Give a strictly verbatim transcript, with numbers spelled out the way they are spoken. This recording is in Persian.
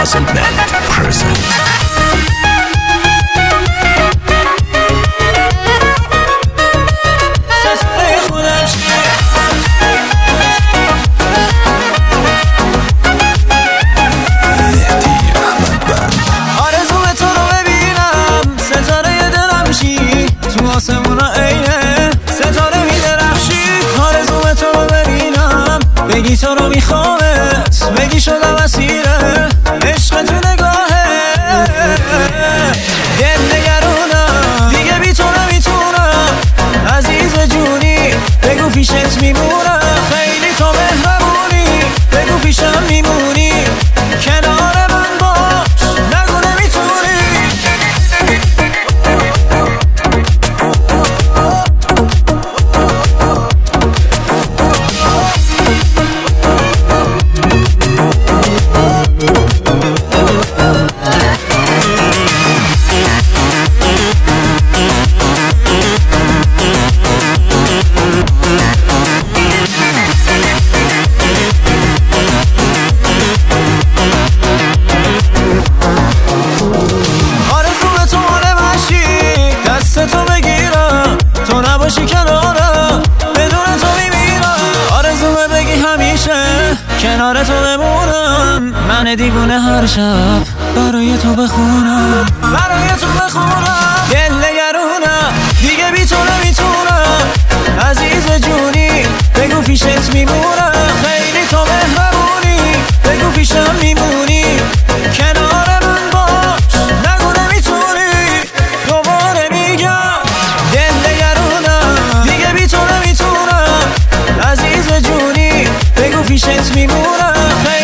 Puzzle Band present. آسمونا عینه ستاره میدرخشی آرزوم تو رو ببینم بگی تو رو میخوامت بگی شدم اسیره عشق تو نگاهه دل نگرونم دیگه بی تو نمیتونم عزیز جونی بگو پیشت میمونم خیلی تو مهربونی بگو پیشم میمونی کنار من باش نگو نمیتونی تو بگیرم تو نباشی کنارم بدون تو میمیرم آرزومه بگی همیشه کنار تو بمونم من دیوونه هر شب برای تو بخونم برای تو بخونم دل نگرونم دیگه بی تو نمیتونم عزیز جونی بگو پیشت میمونم خیلی تو مهربونی بگو پیشم میمونی کنار من باش نگو نمیتونی دوباره میگم دل نگرونم دیگه بی تو نمیتونم عزیز جونی بگو پیشت میمونم